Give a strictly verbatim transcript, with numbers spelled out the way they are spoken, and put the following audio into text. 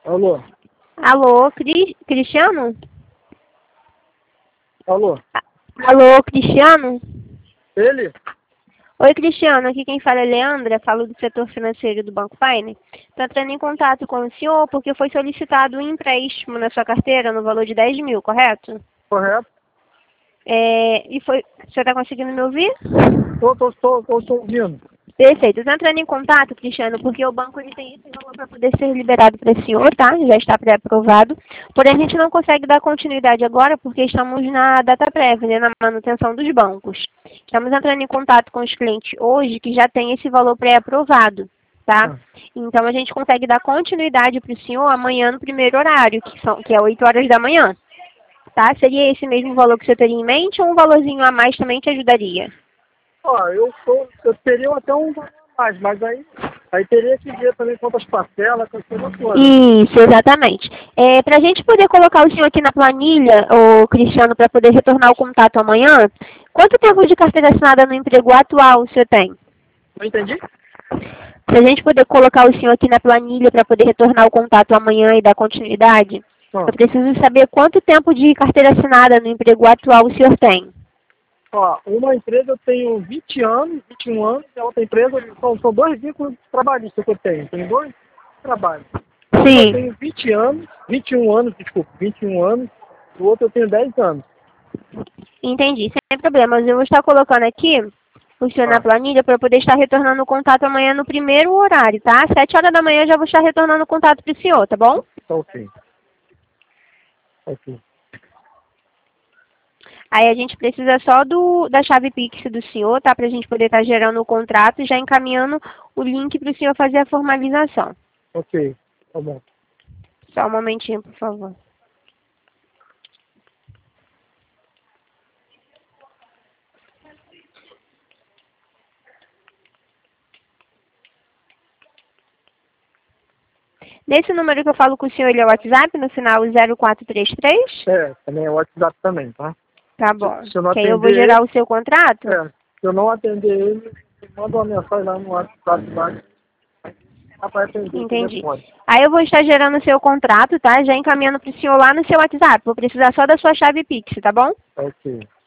Alô? Alô, Cri Cristiano? Alô? Alô, Cristiano? Ele? Oi, Cristiano, aqui quem fala é Leandra, falo do setor financeiro do Banco Pioneer. Estou entrando em contato com o senhor porque foi solicitado um empréstimo na sua carteira no valor de dez mil, correto? Correto? É, e foi... O senhor está conseguindo me ouvir? Tô, tô, tô, tô, tô ouvindo. Perfeito. Estou entrando em contato, Cristiano, porque o banco ele tem esse valor para poder ser liberado para o senhor, tá? Já está pré-aprovado. Porém, a gente não consegue dar continuidade agora porque estamos na data prévia, né, na manutenção dos bancos. Estamos entrando em contato com os clientes hoje que já tem esse valor pré-aprovado, tá? Ah. Então, a gente consegue dar continuidade para o senhor amanhã no primeiro horário, que, são, que é oito horas da manhã, tá? Seria esse mesmo valor que o senhor teria em mente ou um valorzinho a mais também te ajudaria? Ó, eu, tô, eu teria até um valor a mais, mas aí, aí teria que ver também quantas parcelas, quantas coisas. Isso, exatamente. É, para a gente poder colocar o senhor aqui na planilha, o Cristiano, para poder retornar o contato amanhã, quanto tempo de carteira assinada no emprego atual o senhor tem? Não entendi? Para a gente poder colocar o senhor aqui na planilha para poder retornar o contato amanhã e dar continuidade, Ah. eu preciso saber quanto tempo de carteira assinada no emprego atual o senhor tem. Ó, uma empresa eu tenho vinte anos, vinte e um anos, e a outra empresa são, são dois vínculos trabalhistas que eu tenho. Tenho dois trabalhos. Um eu Sim. tenho vinte anos, vinte e um anos, desculpa, vinte e um anos, o outro eu tenho dez anos. Entendi, sem problemas. Eu vou estar colocando aqui o senhor na Ah. planilha para poder estar retornando o contato amanhã no primeiro horário, tá? Às sete horas da manhã eu já vou estar retornando o contato para o senhor, tá bom? Tá ok. Tá ok. Aí a gente precisa só do, da chave Pix do senhor, tá? Para a gente poder estar gerando o contrato e já encaminhando o link para o senhor fazer a formalização. Ok, tá bom. Só um momentinho, por favor. Nesse número que eu falo com o senhor, ele é o WhatsApp, no final zero quatro três três? É, também é o WhatsApp também, tá? Tá bom. Se, se eu não Que aí eu vou atender gerar ele, o seu contrato? é, se eu não atender ele, manda uma mensagem lá no WhatsApp lá, dá pra atender o Entendi. telefone. Aí eu vou estar gerando o seu contrato, tá? Já encaminhando para o senhor lá no seu WhatsApp. Vou precisar só da sua chave Pix, tá bom? Ok.